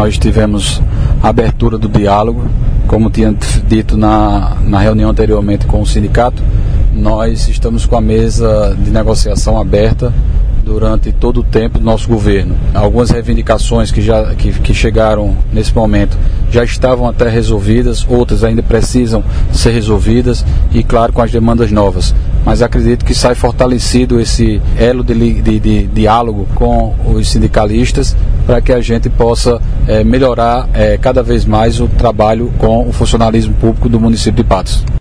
Nós tivemos a abertura do diálogo, como tinha dito na reunião anteriormente com o sindicato. Nós estamos com a mesa de negociação aberta durante todo o tempo do nosso governo. Algumas reivindicações que chegaram nesse momento já estavam até resolvidas, outras ainda precisam ser resolvidas e, claro, com as demandas novas. Mas acredito que sai fortalecido esse elo de diálogo com os sindicalistas para que a gente possa melhorar cada vez mais o trabalho com o funcionalismo público do município de Patos.